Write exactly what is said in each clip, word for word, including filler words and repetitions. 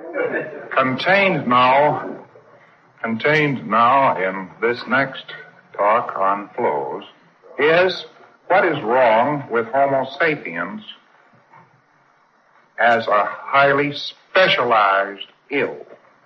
Contained now, contained now in this next talk on flows is what is wrong with Homo sapiens as a highly specialized ill.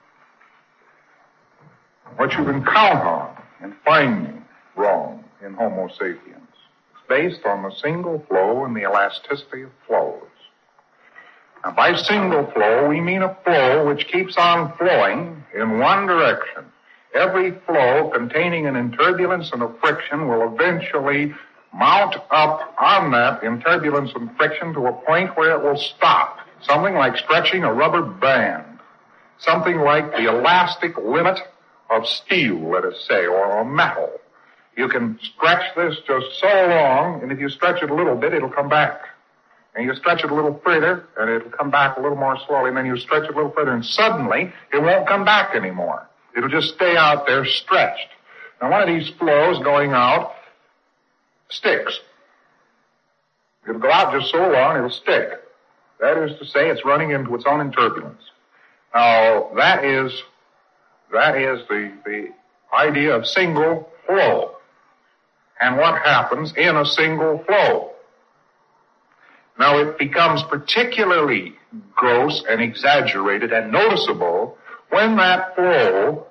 What you can count on in finding wrong in Homo sapiens is based on the single flow and the elasticity of flows. Now, by single flow, we mean a flow which keeps on flowing in one direction. Every flow containing an inturbulence and a friction will eventually mount up on that inturbulence and friction to a point where it will stop. Something like stretching a rubber band. Something like the elastic limit of steel, let us say, or a metal. You can stretch this just so long, and if you stretch it a little bit, it'll come back. And you stretch it a little further, and it'll come back a little more slowly, and then you stretch it a little further, and suddenly it won't come back anymore. It'll just stay out there stretched. Now, one of these flows going out sticks. It'll go out just so long, it'll stick. That is to say, it's running into its own turbulence. Now, that is, that is the, the idea of single flow. And what happens in a single flow? Now, it becomes particularly gross and exaggerated and noticeable when that flow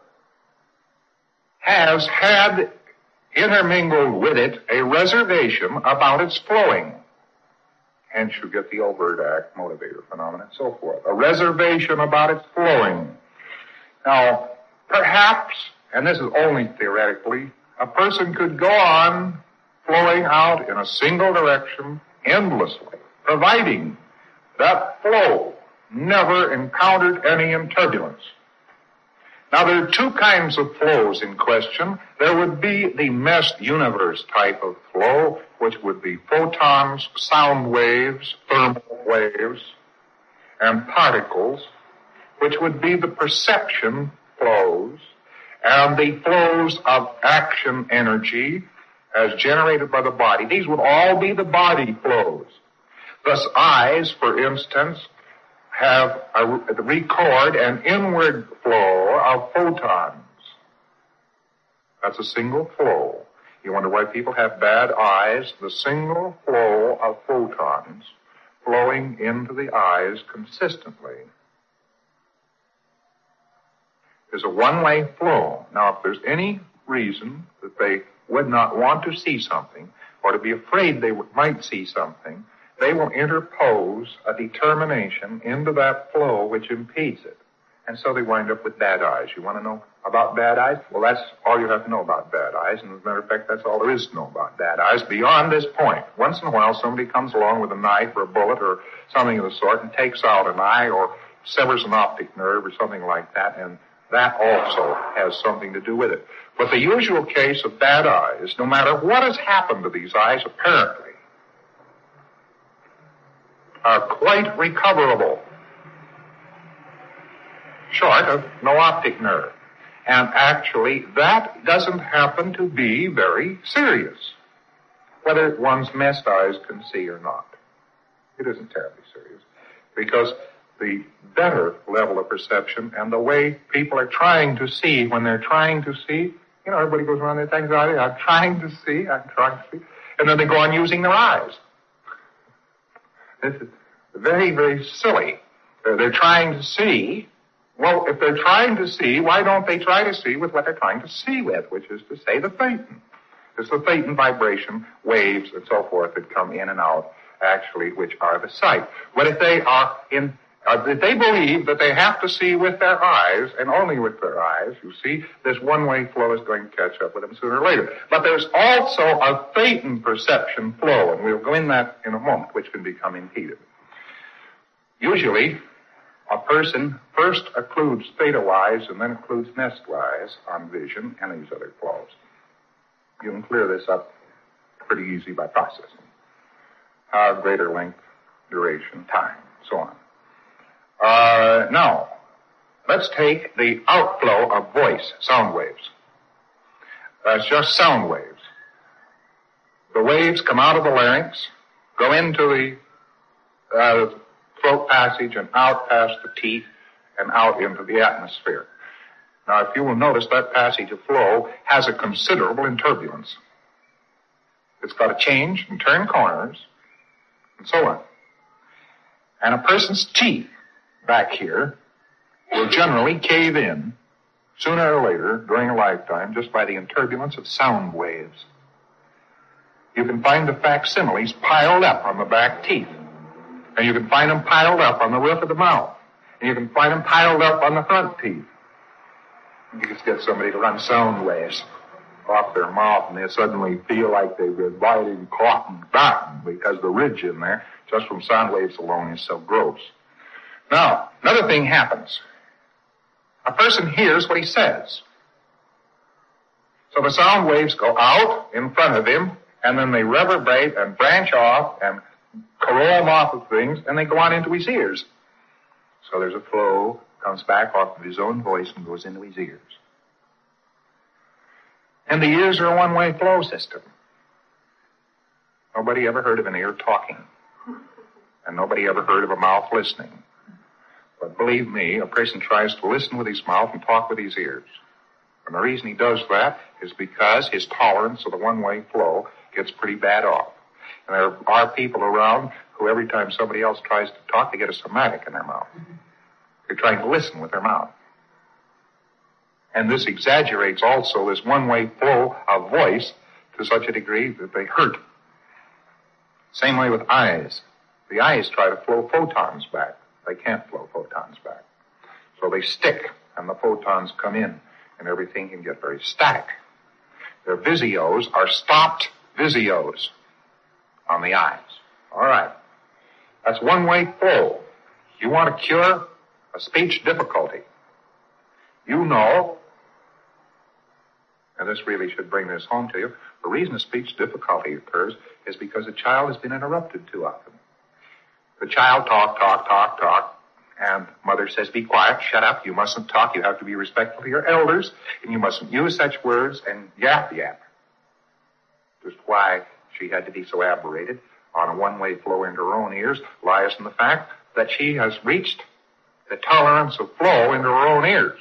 has had intermingled with it a reservation about its flowing. Hence, you get the overt act, motivator phenomena, and so forth. A reservation about its flowing. Now, perhaps, and this is only theoretically, a person could go on flowing out in a single direction endlessly, providing that flow never encountered any turbulence. Now, there are two kinds of flows in question. There would be the meshed universe type of flow, which would be photons, sound waves, thermal waves, and particles, which would be the perception flows, and the flows of action energy as generated by the body. These would all be the body flows. Thus, eyes, for instance, have a, record an inward flow of photons. That's a single flow. You wonder why people have bad eyes? The single flow of photons flowing into the eyes consistently is a one-way flow. Now, if there's any reason that they would not want to see something, or to be afraid they would, might see something, they will interpose a determination into that flow which impedes it. And so they wind up with bad eyes. You want to know about bad eyes? Well, that's all you have to know about bad eyes. And as a matter of fact, that's all there is to know about bad eyes beyond this point. Once in a while, somebody comes along with a knife or a bullet or something of the sort and takes out an eye or severs an optic nerve or something like that, and that also has something to do with it. But the usual case of bad eyes, no matter what has happened to these eyes, apparently, are quite recoverable, short of no optic nerve. And actually, that doesn't happen to be very serious, whether one's meshed eyes can see or not. It isn't terribly serious, because the better level of perception and the way people are trying to see when they're trying to see, you know, everybody goes around their anxiety, I'm trying to see, I'm trying to see, and then they go on using their eyes. This is very, very silly. They're, they're trying to see. Well, if they're trying to see, why don't they try to see with what they're trying to see with, which is to say the thetan. It's the thetan vibration, waves, and so forth that come in and out, actually, which are the sight. But if they are in, uh, if they believe that they have to see with their eyes, and only with their eyes, you see, this one-way flow is going to catch up with them sooner or later. But there's also a thetan perception flow, and we'll go in that in a moment, which can become impeded. Usually, a person first occludes theta-wise and then occludes nest-wise on vision and these other flows. You can clear this up pretty easy by processing. Uh, greater length, duration, time, so on. Uh, now, let's take the outflow of voice, sound waves. That's just sound waves. The waves come out of the larynx, go into the uh, throat passage and out past the teeth, and out into the atmosphere. Now, if you will notice, that passage of flow has a considerable in turbulence. It's got to change and turn corners, and so on. And a person's teeth back here will generally cave in sooner or later during a lifetime just by the turbulence of sound waves. You can find the facsimiles piled up on the back teeth. And you can find them piled up on the roof of the mouth. And you can find them piled up on the front teeth. You just get somebody to run sound waves off their mouth, and they suddenly feel like they've been biting cotton cotton because the ridge in there, just from sound waves alone, is so gross. Now, another thing happens. A person hears what he says. So the sound waves go out in front of him, and then they reverberate and branch off and corrode off of things, and they go on into his ears. So there's a flow, comes back off of his own voice and goes into his ears. And the ears are a one-way flow system. Nobody ever heard of an ear talking. And nobody ever heard of a mouth listening. But believe me, a person tries to listen with his mouth and talk with his ears. And the reason he does that is because his tolerance of the one-way flow gets pretty bad off. And there are people around who every time somebody else tries to talk, they get a somatic in their mouth. They're trying to listen with their mouth. And this exaggerates also this one-way flow of voice to such a degree that they hurt. Same way with eyes. The eyes try to flow photons back. They can't flow photons back. So they stick, and the photons come in, and everything can get very static. Their visios are stopped visios on the eyes. All right. That's one-way flow. You want to cure a speech difficulty. You know, and this really should bring this home to you, the reason a speech difficulty occurs is because the child has been interrupted too often. The child talk, talk, talk, talk, and mother says, be quiet, shut up, you mustn't talk, you have to be respectful of your elders, and you mustn't use such words, and yap, yap. Just why she had to be so aberrated on a one-way flow into her own ears lies in the fact that she has reached the tolerance of flow into her own ears.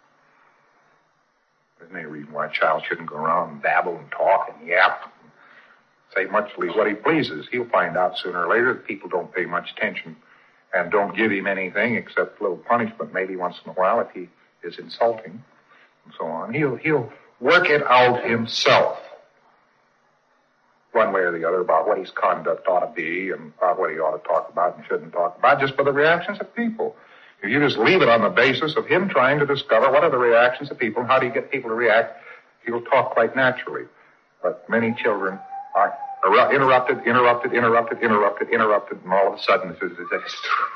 There's no reason why a child shouldn't go around and babble and talk and yap and say muchly what he pleases. He'll find out sooner or later that people don't pay much attention and don't give him anything except a little punishment maybe once in a while if he is insulting and so on. He'll, he'll work it out himself, one way or the other, about what his conduct ought to be and about what he ought to talk about and shouldn't talk about, just by the reactions of people. If you just leave it on the basis of him trying to discover what are the reactions of people and how do you get people to react, he'll talk quite naturally. But many children are interrupted, interrupted, interrupted, interrupted, interrupted, and all of a sudden it's, it's, it's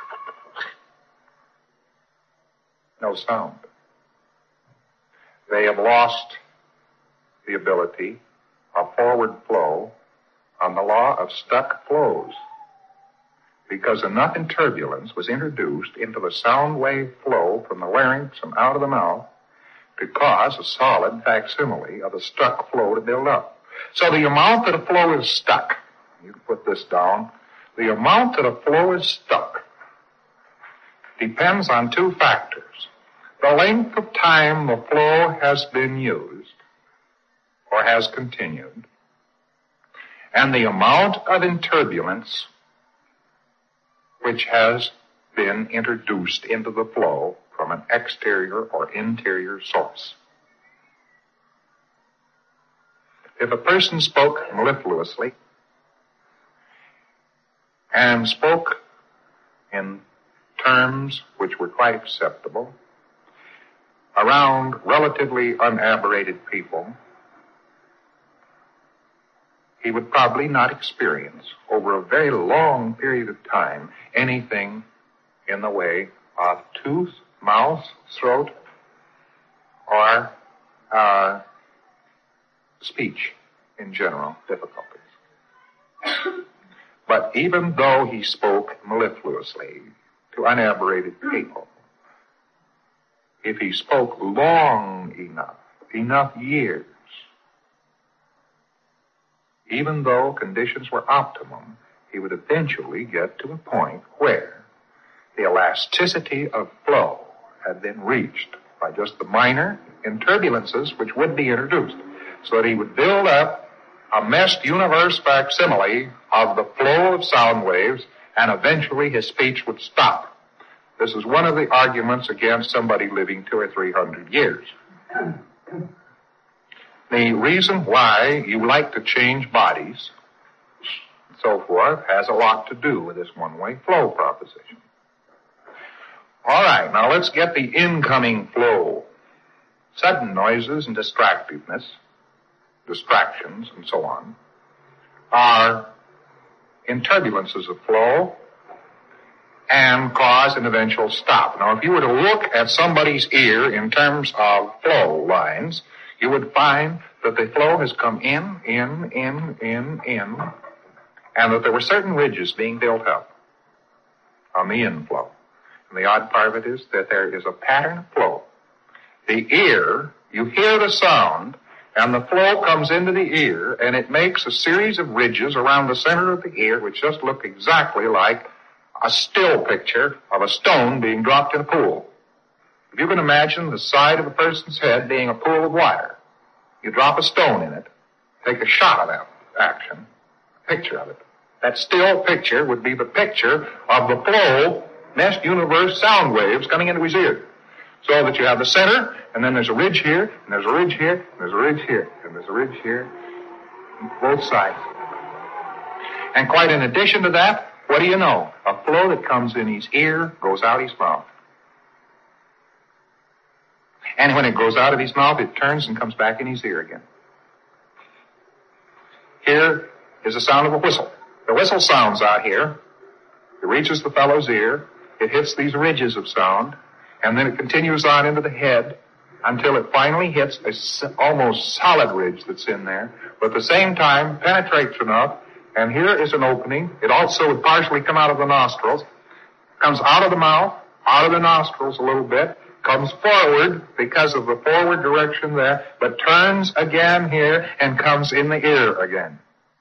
no sound. They have lost the ability of forward flow on the law of stuck flows, because enough in turbulence was introduced into the sound wave flow from the larynx and out of the mouth to cause a solid facsimile of the stuck flow to build up. So the amount that a flow is stuck, you can put this down, the amount that a flow is stuck depends on two factors. The length of time the flow has been used or has continued, and the amount of turbulence which has been introduced into the flow from an exterior or interior source. If a person spoke mellifluously and spoke in terms which were quite acceptable around relatively unaberrated people, he would probably not experience over a very long period of time anything in the way of tooth, mouth, throat, or uh, speech in general difficulties. But even though he spoke mellifluously to unaberrated people, if he spoke long enough, enough years, even though conditions were optimum, he would eventually get to a point where the elasticity of flow had been reached by just the minor turbulences which would be introduced, so that he would build up a meshed universe facsimile of the flow of sound waves, and eventually his speech would stop. This is one of the arguments against somebody living two or three hundred years. The reason why you like to change bodies, and so forth, has a lot to do with this one-way flow proposition. All right, now let's get the incoming flow. Sudden noises and distractiveness, distractions and so on, are in turbulences of flow and cause an eventual stop. Now, if you were to look at somebody's ear in terms of flow lines, you would find that the flow has come in, in, in, in, in, and that there were certain ridges being built up on the inflow. And the odd part of it is that there is a pattern of flow. The ear, you hear the sound, and the flow comes into the ear, and it makes a series of ridges around the center of the ear, which just look exactly like a still picture of a stone being dropped in a pool. If you can imagine the side of a person's head being a pool of water, you drop a stone in it, take a shot of that action, a picture of it. That still picture would be the picture of the flow, meshed universe sound waves coming into his ear. So that you have the center, and then there's a ridge here, and there's a ridge here, and there's a ridge here, and there's a ridge here, both sides. And quite in addition to that, what do you know? A flow that comes in his ear goes out his mouth. And when it goes out of his mouth, it turns and comes back in his ear again. Here is the sound of a whistle. The whistle sounds out here. It reaches the fellow's ear. It hits these ridges of sound. And then it continues on into the head until it finally hits a almost solid ridge that's in there, but at the same time penetrates enough, and here is an opening. It also would partially come out of the nostrils, comes out of the mouth, out of the nostrils a little bit, comes forward because of the forward direction there, but turns again here and comes in the ear again.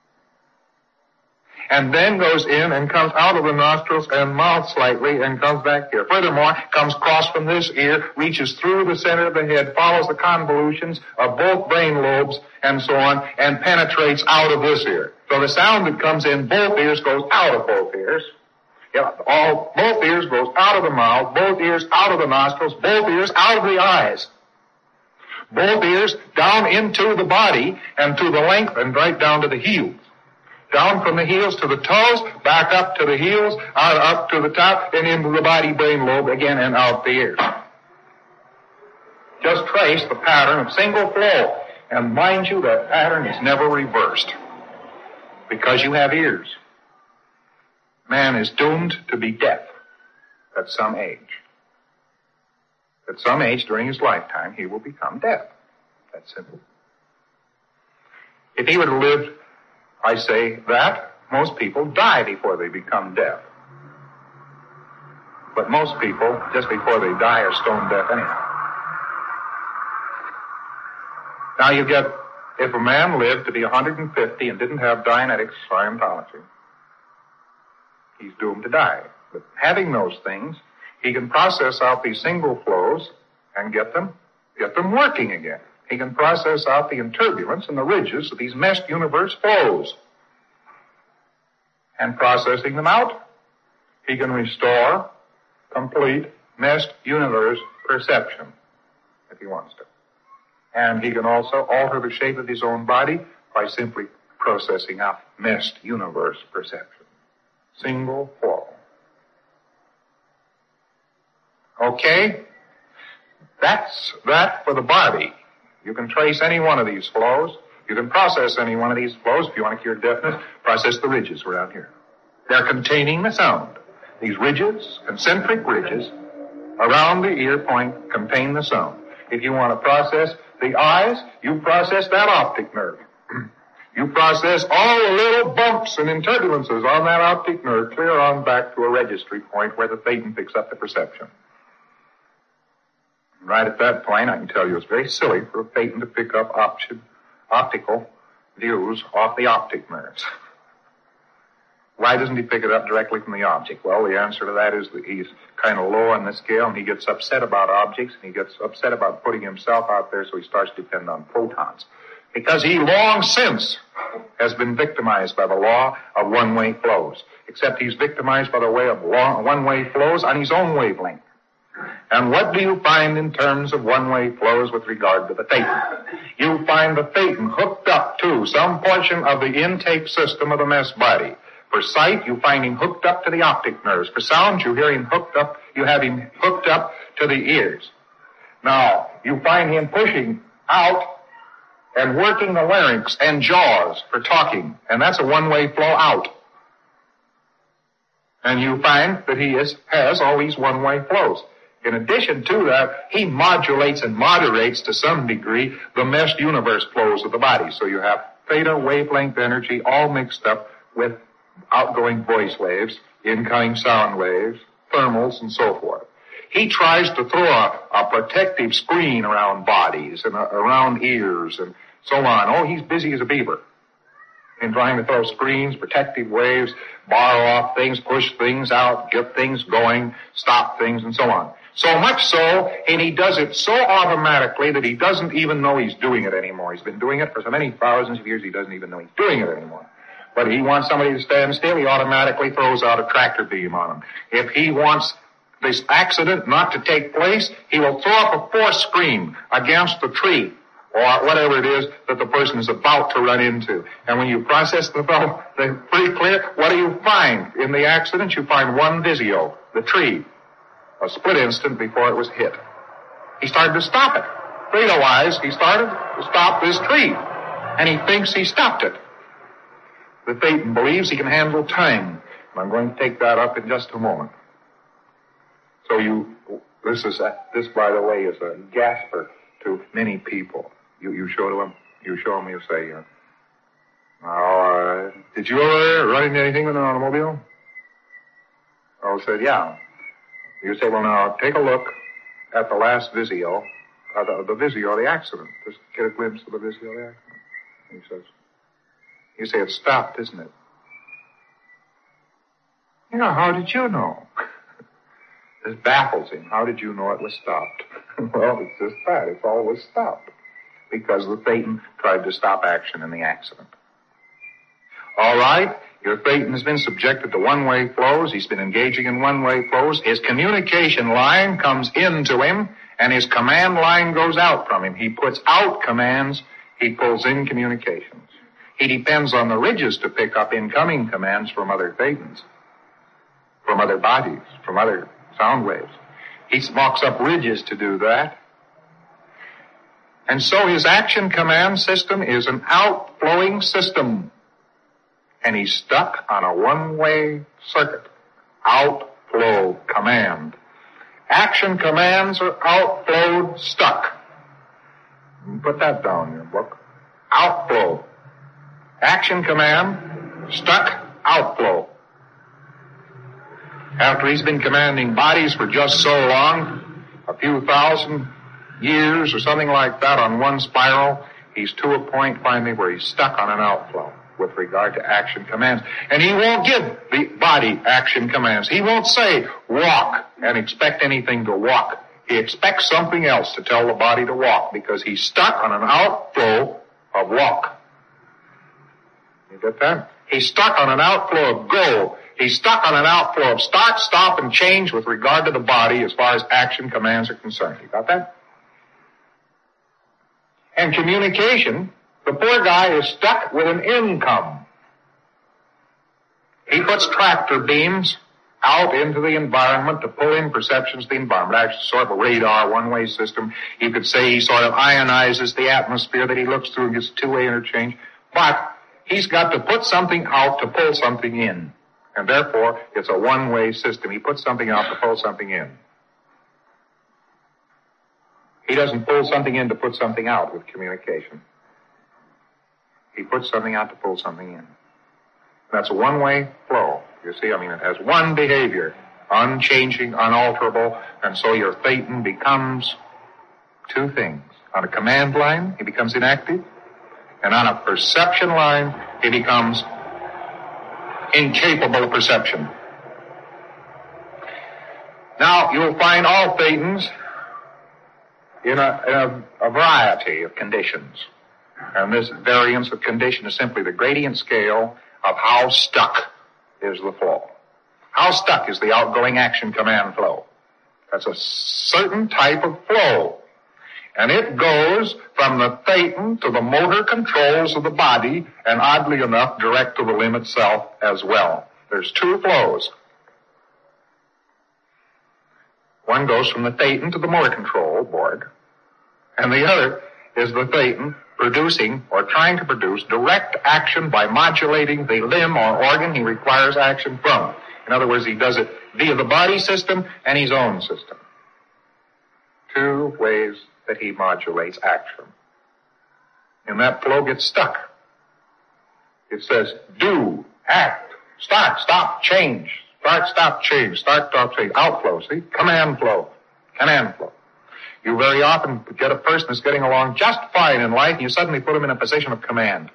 And then goes in and comes out of the nostrils and mouth slightly and comes back here. Furthermore, comes across from this ear, reaches through the center of the head, follows the convolutions of both brain lobes and so on, and penetrates out of this ear. So the sound that comes in both ears goes out of both ears. Yeah, all, both ears goes out of the mouth, both ears out of the nostrils, both ears out of the eyes. Both ears down into the body and to the length and right down to the heels. Down from the heels to the toes, back up to the heels, out up to the top, and into the body brain lobe again and out the ears. Just trace the pattern of single flow. And mind you, that pattern is never reversed. Because you have ears. Man is doomed to be deaf at some age. At some age during his lifetime, he will become deaf. That's simple. If he were to live, I say that most people die before they become deaf. But most people, just before they die, are stone deaf anyhow. Now you get, if a man lived to be one hundred fifty and didn't have Dianetics Scientology, he's doomed to die. But having those things, he can process out these single flows and get them, get them working again. He can process out the turbulence and the ridges of these meshed universe flows. And processing them out, he can restore complete meshed universe perception, if he wants to. And he can also alter the shape of his own body by simply processing out meshed universe perception. Single flow. Okay? That's that for the body. You can trace any one of these flows. You can process any one of these flows. If you want to cure deafness, process the ridges around here. They're containing the sound. These ridges, concentric ridges, around the ear point contain the sound. If you want to process the eyes, you process that optic nerve. You process all the little bumps and turbulences on that optic nerve clear on back to a registry point where the phaeton picks up the perception. Right at that point, I can tell you it's very silly for a phaeton to pick up opti- optical views off the optic nerves. Why doesn't he pick it up directly from the object? Well, the answer to that is that he's kind of low on the scale, and he gets upset about objects, and he gets upset about putting himself out there, so he starts to depend on photons. Because he long since has been victimized by the law of one-way flows, except he's victimized by the way of long, one-way flows on his own wavelength. And what do you find in terms of one-way flows with regard to the Thetan? You find the Thetan hooked up to some portion of the intake system of the mess body. For sight, you find him hooked up to the optic nerves. For sound, you hear him hooked up, you have him hooked up to the ears. Now, you find him pushing out and working the larynx and jaws for talking, and that's a one-way flow out. And you find that he is, has all these one-way flows. In addition to that, he modulates and moderates to some degree the meshed universe flows of the body. So you have theta wavelength energy all mixed up with outgoing voice waves, incoming sound waves, thermals, and so forth. He tries to throw a, a protective screen around bodies and uh, around ears and so on. Oh, he's busy as a beaver in trying to throw screens, protective waves, bar off things, push things out, get things going, stop things, and so on. So much so, and he does it so automatically that he doesn't even know he's doing it anymore. He's been doing it for so many thousands of years, he doesn't even know he's doing it anymore. But he wants somebody to stand still, he automatically throws out a tractor beam on him. If he wants this accident not to take place, he will throw up a force screen against the tree or whatever it is that the person is about to run into. And when you process the fellow, they're pretty clear. What do you find in the accident? You find one visio, the tree, a split instant before it was hit. He started to stop it. Theta-wise, he started to stop this tree, and he thinks he stopped it. The Thetan believes he can handle time. And I'm going to take that up in just a moment. So you, this is, a, this by the way is a gasper to many people. You, you show to them, you show them, you say, uh, uh, did you ever run into anything with an automobile? Oh, said, yeah. You say, well, now, take a look at the last visio, uh, the, the visio of the accident. Just get a glimpse of the visio of the accident. And he says, you say, it stopped, isn't it? Yeah, how did you know? This baffles him. How did you know it was stopped? Well, it's just that. It's always stopped. Because the Thetan tried to stop action in the accident. All right, your Thetan has been subjected to one-way flows. He's been engaging in one-way flows. His communication line comes into him, and his command line goes out from him. He puts out commands. He pulls in communications. He depends on the ridges to pick up incoming commands from other Thetans, from other bodies, from other sound waves. He walks up ridges to do that. And so his action command system is an outflowing system. And he's stuck on a one-way circuit. Outflow command. Action commands are outflowed, stuck. Put that down in your book. Outflow. Action command, stuck, outflow. After he's been commanding bodies for just so long, a few thousand years or something like that on one spiral, he's to a point finally where he's stuck on an outflow with regard to action commands. And he won't give the body action commands. He won't say walk and expect anything to walk. He expects something else to tell the body to walk because he's stuck on an outflow of walk. You get that? He's stuck on an outflow of go. He's stuck on an outflow of start, stop, and change with regard to the body as far as action commands are concerned. You got that? And communication, the poor guy is stuck with an income. He puts tractor beams out into the environment to pull in perceptions of the environment. Actually, sort of a radar, one-way system. You could say he sort of ionizes the atmosphere that he looks through and gets two-way interchange. But he's got to put something out to pull something in. And therefore, it's a one-way system. He puts something out to pull something in. He doesn't pull something in to put something out with communication. He puts something out to pull something in. That's a one-way flow. You see, I mean, it has one behavior, unchanging, unalterable, and so your Thetan becomes two things. On a command line, he becomes inactive, and on a perception line, he becomes incapable of perception. Now, you'll find all thetans in a, in a, a variety of conditions. And this variance of condition is simply the gradient scale of how stuck is the flow. How stuck is the outgoing action command flow? That's a certain type of flow. And it goes from the thetan to the motor controls of the body, and oddly enough, direct to the limb itself as well. There's two flows. One goes from the thetan to the motor control board, and the other is the thetan producing or trying to produce direct action by modulating the limb or organ he requires action from. In other words, he does it via the body system and his own system. Two ways that he modulates action. And that flow gets stuck. It says, do, act, start, stop, change, start, stop, change, start, stop, change, outflow, see? Command flow, command flow. You very often get a person that's getting along just fine in life, and you suddenly put them in a position of command.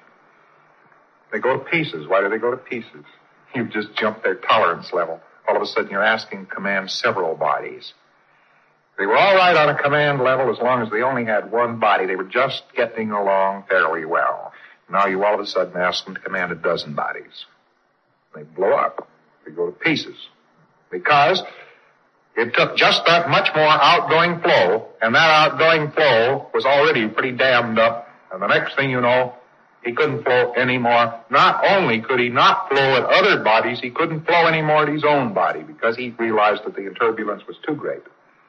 They go to pieces. Why do they go to pieces? You've just jumped their tolerance level. All of a sudden, you're asking to command several bodies. They were all right on a command level as long as they only had one body. They were just getting along fairly well. Now you all of a sudden ask them to command a dozen bodies. They blow up. They go to pieces. Because it took just that much more outgoing flow, and that outgoing flow was already pretty dammed up, and the next thing you know, he couldn't flow anymore. Not only could he not flow at other bodies, he couldn't flow anymore at his own body because he realized that the turbulence was too great.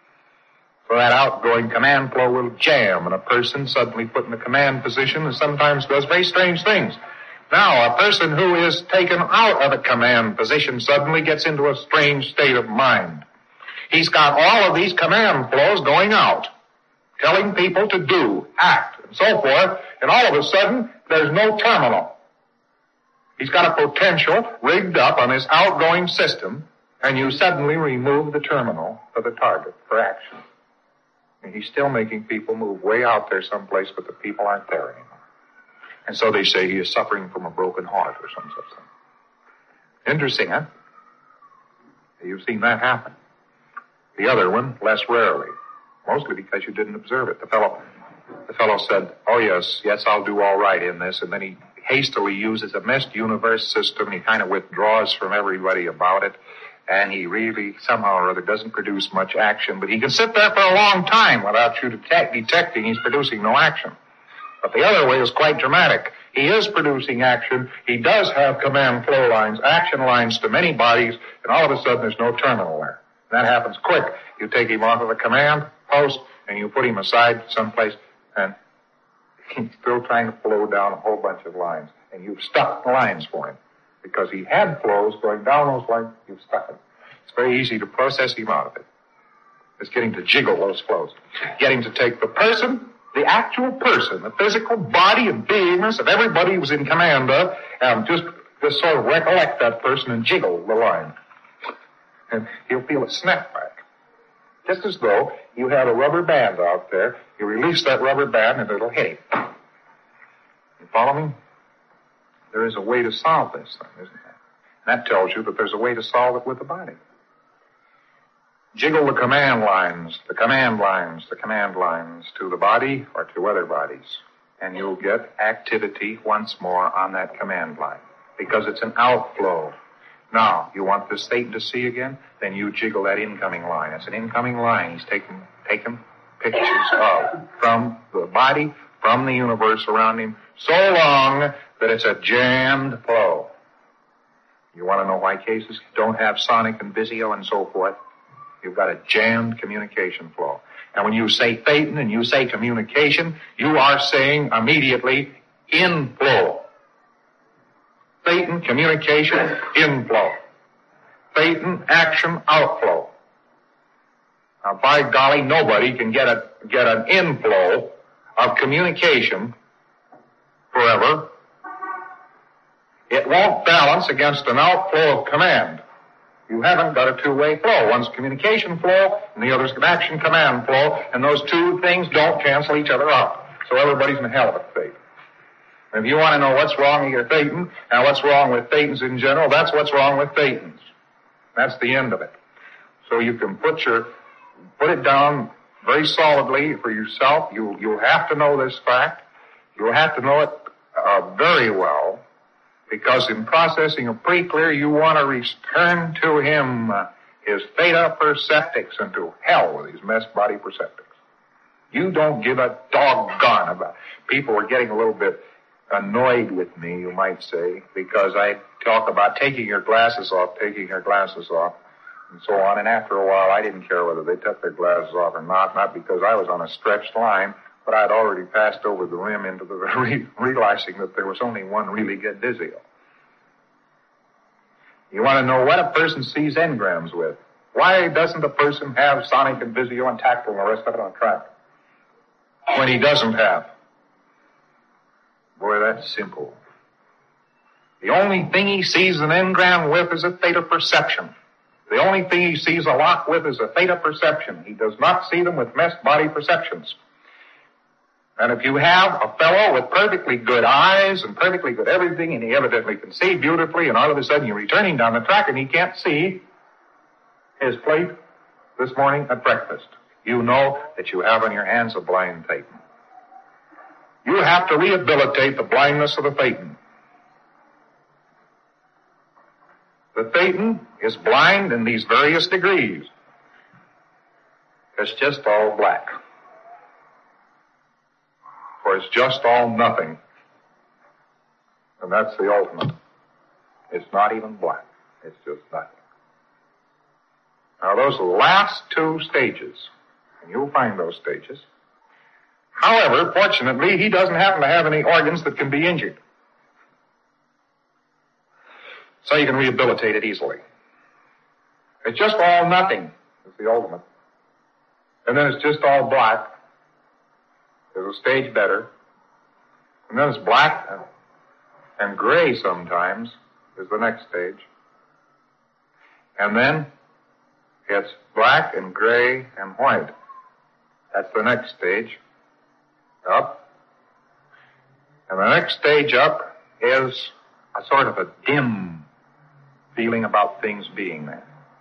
So that outgoing command flow will jam, and a person suddenly put in a command position and sometimes does very strange things. Now, a person who is taken out of a command position suddenly gets into a strange state of mind. He's got all of these command flows going out, telling people to do, act, and so forth, and all of a sudden, there's no terminal. He's got a potential rigged up on his outgoing system, and you suddenly remove the terminal for the target for action. And he's still making people move way out there someplace, but the people aren't there anymore. And so they say he is suffering from a broken heart or some such thing. Interesting, huh? You've seen that happen. The other one, less rarely. Mostly because you didn't observe it. The fellow, the fellow said, oh yes, yes, I'll do all right in this. And then he hastily uses a messed universe system. He kind of withdraws from everybody about it. And he really, somehow or other, doesn't produce much action. But he can sit there for a long time without you detect, detecting he's producing no action. But the other way is quite dramatic. He is producing action. He does have command flow lines, action lines to many bodies, and all of a sudden there's no terminal there. That happens quick. You take him off of the command post, and you put him aside someplace, and he's still trying to flow down a whole bunch of lines. And you've stuck the lines for him. Because he had flows going down those lines, you've stuck him. It's very easy to process him out of it. It's getting to jiggle those flows. Getting to take the person, the actual person, the physical body and beingness of everybody he was in command of, and just, just sort of recollect that person and jiggle the line. And he'll feel a snap back. Just as though you had a rubber band out there, you release that rubber band and it'll hit him. You follow me? There is a way to solve this thing, isn't there? And that tells you that there's a way to solve it with the body. Jiggle the command lines, the command lines, the command lines to the body or to other bodies. And you'll get activity once more on that command line. Because it's an outflow. Now, you want this thetan to see again? Then you jiggle that incoming line. It's an incoming line. He's taking, taking pictures of from the body, from the universe around him, so long that it's a jammed flow. You want to know why cases don't have sonic and visio and so forth? You've got a jammed communication flow. And when you say thetan and you say communication, you are saying immediately inflow. Thetan, communication, inflow. Thetan, action, outflow. Now, by golly, nobody can get a get an inflow of communication forever. It won't balance against an outflow of command. You haven't got a two-way flow. One's communication flow, and the other's action command flow, and those two things don't cancel each other out. So everybody's in a hell of a state. If you want to know what's wrong with your Thetans and what's wrong with Thetans in general, that's what's wrong with Thetans. That's the end of it. So you can put your, put it down very solidly for yourself. You'll, you'll have to know this fact. You'll have to know it uh, very well, because in processing of pre-clear, you want to return to him uh, his theta perceptics and to hell with his mess body perceptics. You don't give a doggone about it. People are getting a little bit annoyed with me, you might say, because I talk about taking your glasses off, taking your glasses off, and so on. And after a while, I didn't care whether they took their glasses off or not, not because I was on a stretched line, but I'd already passed over the rim into the re- realizing that there was only one really good Vizio. You want to know what a person sees engrams with. Why doesn't a person have sonic and Vizio and tactile and the rest of it on track when he doesn't have? Boy, that's simple. The only thing he sees an engram with is a theta perception. The only thing he sees a lock with is a theta perception. He does not see them with mess body perceptions. And if you have a fellow with perfectly good eyes and perfectly good everything, and he evidently can see beautifully, and all of a sudden you're returning down the track and he can't see his plate this morning at breakfast, you know that you have on your hands a blind Thetan. You have to rehabilitate the blindness of the Thetan. The Thetan is blind in these various degrees. It's just all black. Or it's just all nothing. And that's the ultimate. It's not even black. It's just nothing. Now, those last two stages, and you'll find those stages. However, fortunately, he doesn't happen to have any organs that can be injured. So you can rehabilitate it easily. It's just all nothing. It's the ultimate. And then it's just all black. There's a stage better. And then it's black and gray sometimes is the next stage. And then it's black and gray and white. That's the next stage. Up. And the next stage up is a sort of a dim feeling about things being there.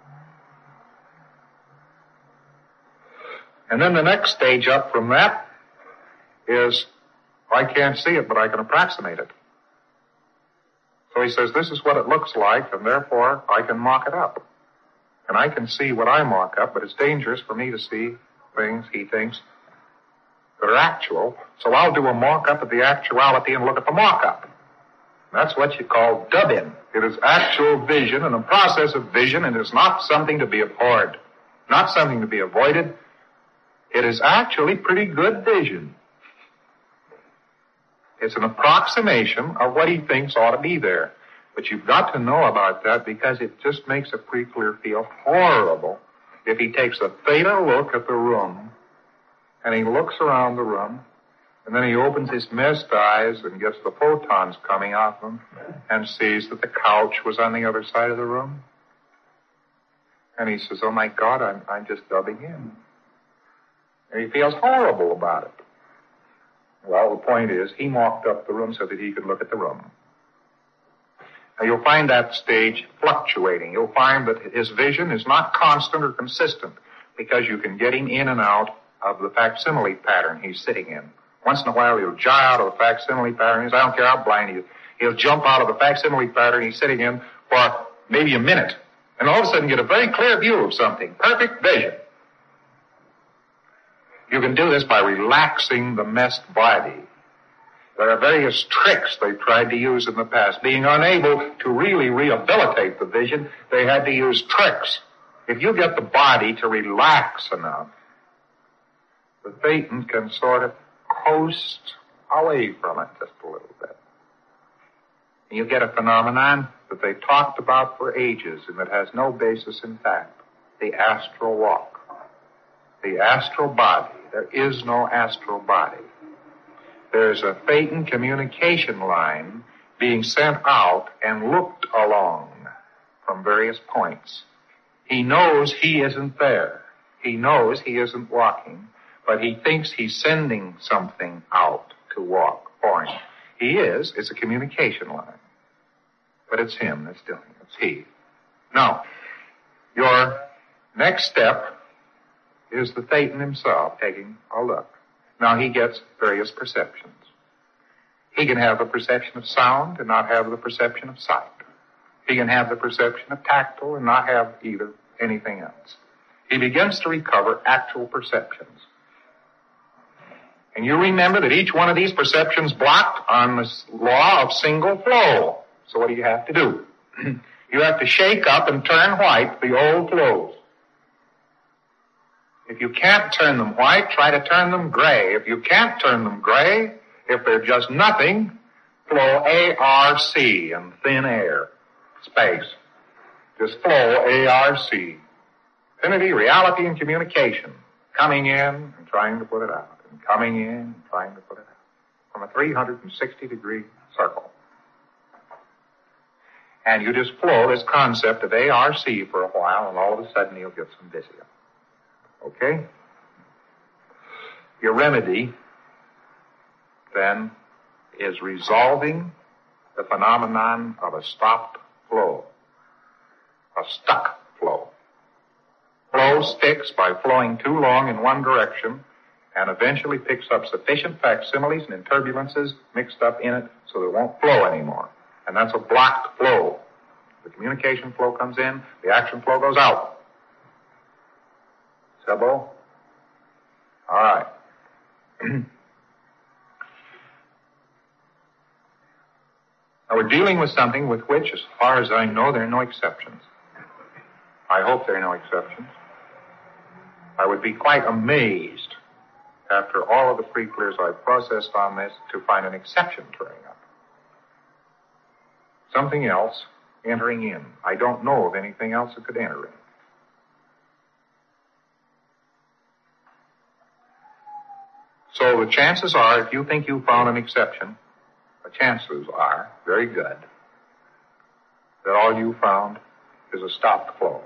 And then the next stage up from that is, I can't see it, but I can approximate it. So he says, this is what it looks like, and therefore I can mock it up. And I can see what I mock up, but it's dangerous for me to see things, he thinks, that are actual. So I'll do a mock-up of the actuality and look at the mock-up. That's what you call dubbing. It is actual vision and a process of vision, and it's not something to be abhorred, not something to be avoided. It is actually pretty good vision. It's an approximation of what he thinks ought to be there. But you've got to know about that, because it just makes a pre-clear feel horrible if he takes a theta look at the room, and he looks around the room, and then he opens his missed eyes and gets the photons coming off him and sees that the couch was on the other side of the room. And he says, oh my God, I'm, I'm just dubbing in. And he feels horrible about it. Well, the point is, he mocked up the room so that he could look at the room. Now, you'll find that stage fluctuating. You'll find that his vision is not constant or consistent, because you can get him in and out of the facsimile pattern he's sitting in. Once in a while, he'll jar out of the facsimile pattern. He says, I don't care how blind he is. He'll jump out of the facsimile pattern he's sitting in for maybe a minute, and all of a sudden get a very clear view of something. Perfect vision. You can do this by relaxing the messed body. There are various tricks they tried to use in the past. Being unable to really rehabilitate the vision, they had to use tricks. If you get the body to relax enough, the Thetan can sort of coast away from it just a little bit. And you get a phenomenon that they've talked about for ages and that has no basis in fact. The astral walk. The astral body. There is no astral body. There's a Thetan communication line being sent out and looked along from various points. He knows he isn't there. He knows he isn't walking, but he thinks he's sending something out to walk for him. He is. It's a communication line. But it's him that's doing it. It's he. Now, your next step is the Thetan himself taking a look. Now, he gets various perceptions. He can have the perception of sound and not have the perception of sight. He can have the perception of tactile and not have either anything else. He begins to recover actual perceptions. And you remember that each one of these perceptions blocked on the law of single flow. So what do you have to do? You have to shake up and turn white the old flows. If you can't turn them white, try to turn them gray. If you can't turn them gray, if they're just nothing, flow A R C in thin air, space. Just flow A R C. Infinity, reality, and communication. Coming in and trying to put it out. And coming in and trying to put it out. From a three hundred sixty degree circle. And you just flow this concept of A R C for a while, and all of a sudden you'll get some visio. Okay? Your remedy, then, is resolving the phenomenon of a stopped flow. A stuck flow. Flow sticks by flowing too long in one direction and eventually picks up sufficient facsimiles and turbulences mixed up in it so that it won't flow anymore. And that's a blocked flow. The communication flow comes in, the action flow goes out. Sebo? All right. Now we're dealing with something with which, as far as I know, there are no exceptions. I hope there are no exceptions. I would be quite amazed, after all of the pre-clears I've processed on this, to find an exception turning up. Something else entering in. I don't know of anything else that could enter in. So the chances are, if you think you found an exception, the chances are very good that all you found is a stopped flow.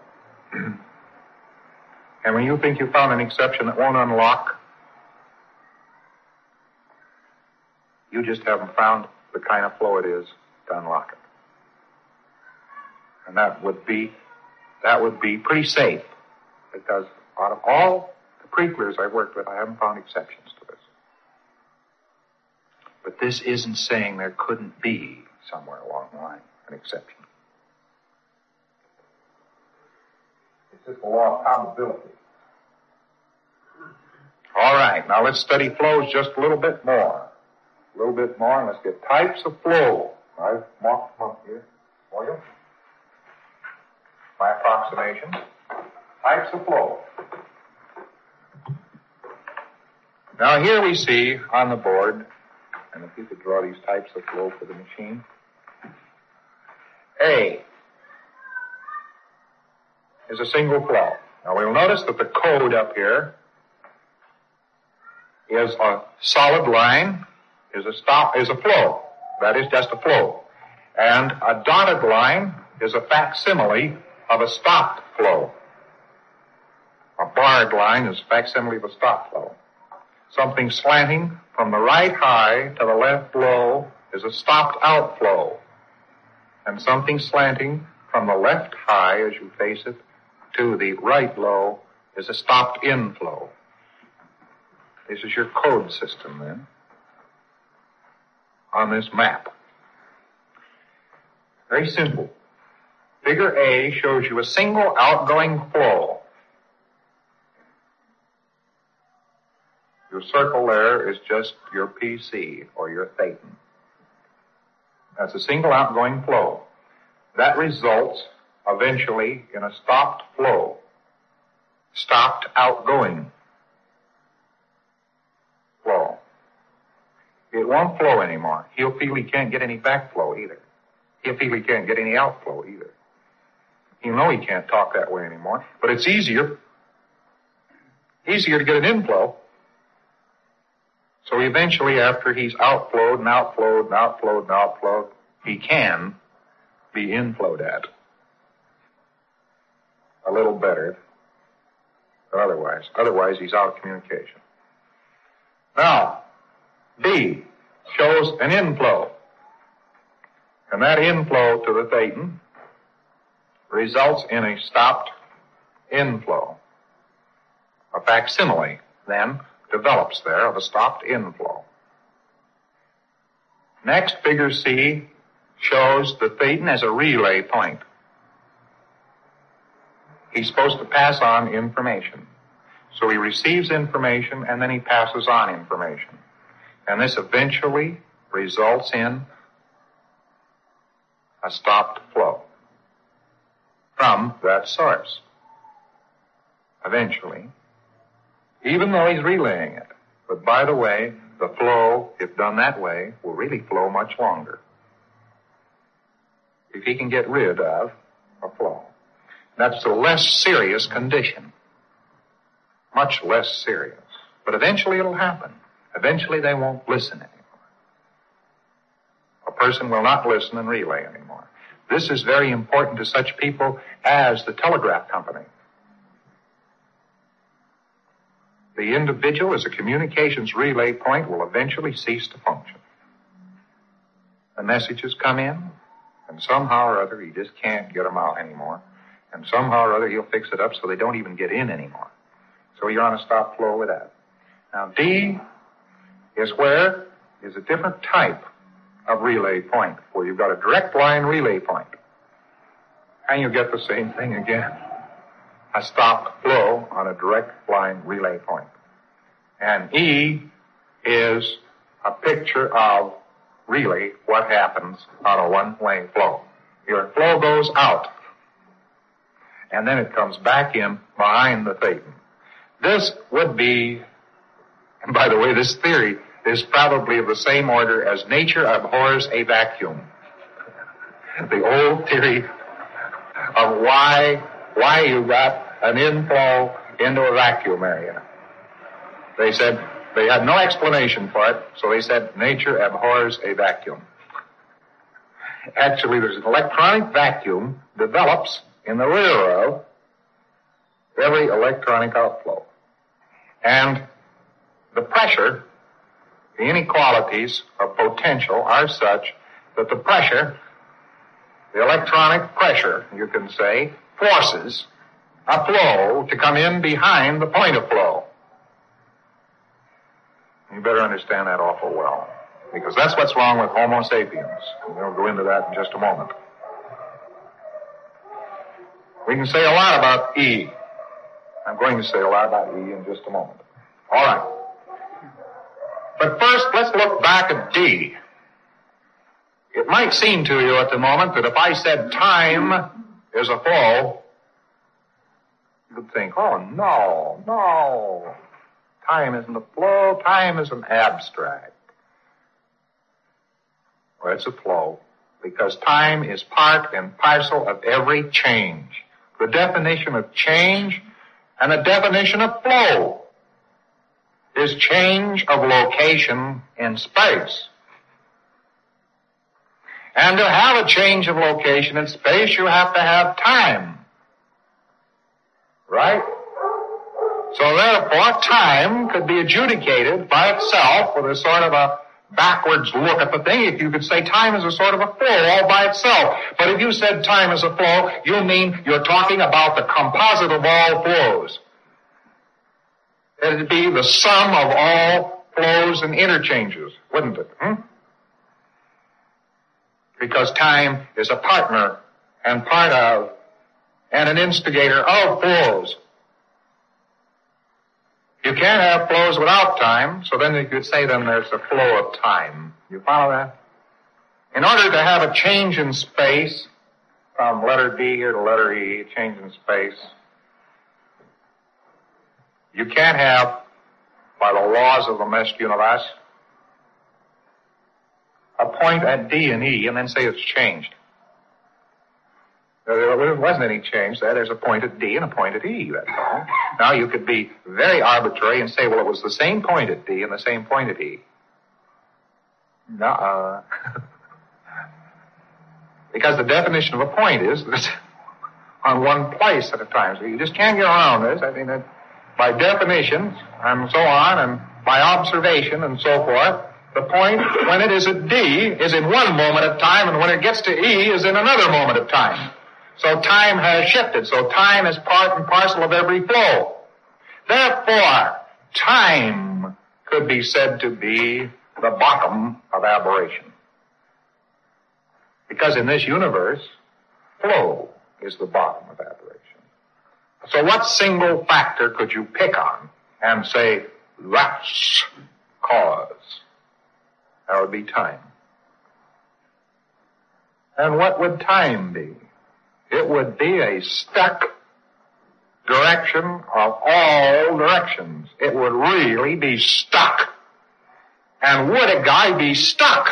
And when you think you found an exception that won't unlock, you just haven't found the kind of flow it is to unlock it. And that would be, that would be pretty safe, because out of all the pre-clears I've worked with, I haven't found exceptions to this. But this isn't saying there couldn't be, somewhere along the line, an exception. It's just the law of probability. All right, now let's study flows just a little bit more. A little bit more, and let's get types of flow. I've marked them up here for you. My approximation. Types of flow. Now here we see on the board, and if you could draw these types of flow for the machine. A is a single flow. Now we'll notice that the code up here is a solid line, is a stop, is a flow. That is just a flow. And a dotted line is a facsimile of a stopped flow. A barred line is a facsimile of a stopped flow. Something slanting from the right high to the left low is a stopped out flow. And something slanting from the left high as you face it to the right low is a stopped in flow. This is your code system then on this map. Very simple. Figure A shows you a single outgoing flow. Your circle there is just your P C or your Thetan. That's a single outgoing flow. That results eventually in a stopped flow. Stopped outgoing flow. It won't flow anymore. He'll feel he can't get any backflow either. He'll feel he can't get any outflow either. He'll know he can't talk that way anymore, but it's easier, easier to get an inflow. So eventually, after he's outflowed and outflowed and outflowed and outflowed, he can be inflowed at. A little better than otherwise. Otherwise, he's out of communication. Now, B, shows an inflow. And that inflow to the thetan results in a stopped inflow. A facsimile, then, develops there of a stopped inflow. Next, figure C shows the thetan as a relay point. He's supposed to pass on information. So he receives information and then he passes on information. And this eventually results in a stopped flow from that source. Eventually. Even though he's relaying it. But by the way, the flow, if done that way, will really flow much longer. If he can get rid of a flow. That's a less serious condition. Much less serious. But eventually it'll happen. Eventually they won't listen anymore. A person will not listen and relay anymore. This is very important to such people as the telegraph company. The individual as a communications relay point will eventually cease to function. The messages come in, and somehow or other he just can't get them out anymore. And somehow or other he'll fix it up so they don't even get in anymore. So you're on a stop flow with that. Now D is where is a different type of relay point, where you've got a direct line relay point. And you get the same thing again. A stopped flow on a direct line relay point. And E is a picture of really what happens on a one-way flow. Your flow goes out, and then it comes back in behind the thetan. This would be, and by the way, this theory is probably of the same order as nature abhors a vacuum. The old theory of why, why you got an inflow into a vacuum area. They said they had no explanation for it, so they said nature abhors a vacuum. Actually, there's an electronic vacuum develops in the rear of every electronic outflow. And the pressure, the inequalities of potential are such that the pressure, the electronic pressure, you can say, forces a flow to come in behind the point of flow. You better understand that awful well, because that's what's wrong with Homo sapiens. We'll go into that in just a moment. We can say a lot about E. I'm going to say a lot about E in just a moment. All right. But first, let's look back at D. It might seem to you at the moment that if I said time is a flow, you would think, oh, no, no. Time isn't a flow. Time is an abstract. Well, it's a flow, because time is part and parcel of every change. The definition of change and the definition of flow is change of location in space. And to have a change of location in space, you have to have time. Right? So therefore, time could be adjudicated by itself with a sort of a backwards look at the thing. If you could say time is a sort of a flow all by itself. But if you said time is a flow, you mean you're talking about the composite of all flows. It'd be the sum of all flows and interchanges, wouldn't it? Hmm? Because time is a partner and part of and an instigator of flows. You can't have flows without time, so then you could say then there's a flow of time. You follow that? In order to have a change in space, from letter D here to letter E, a change in space, you can't have, by the laws of the meshed universe, a point at D and E and then say it's changed. There wasn't any change there. There's a point at D and a point at E, that's all. Now, you could be very arbitrary and say, well, it was the same point at D and the same point at E. Nuh-uh. Because the definition of a point is that it's on one place at a time. So you just can't get around this. I mean, that by definition and so on and by observation and so forth, The point when it is at D is in one moment of time, and when it gets to E is in another moment of time. So time has shifted. So time is part and parcel of every flow. Therefore, time could be said to be the bottom of aberration. Because in this universe, flow is the bottom of aberration. So what single factor could you pick on and say, that's cause? That would be time. And what would time be? It would be a stuck direction of all directions. It would really be stuck. And would a guy be stuck